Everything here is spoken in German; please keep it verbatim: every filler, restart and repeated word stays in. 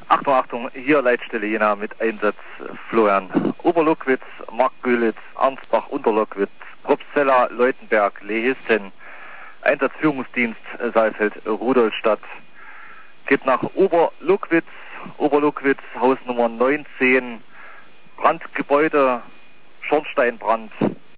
Achtung, Achtung, hier Leitstelle Jena mit Einsatz Florian. Oberlockwitz, Marktgülitz, Arnsbach, Unterlockwitz, Probstzella, Leutenberg, Lehisten. Einsatzführungsdienst Saalfeld, Rudolstadt. Geht nach Oberlockwitz, Oberlockwitz, Hausnummer neunzehn, Brandgebäude, Schornsteinbrand.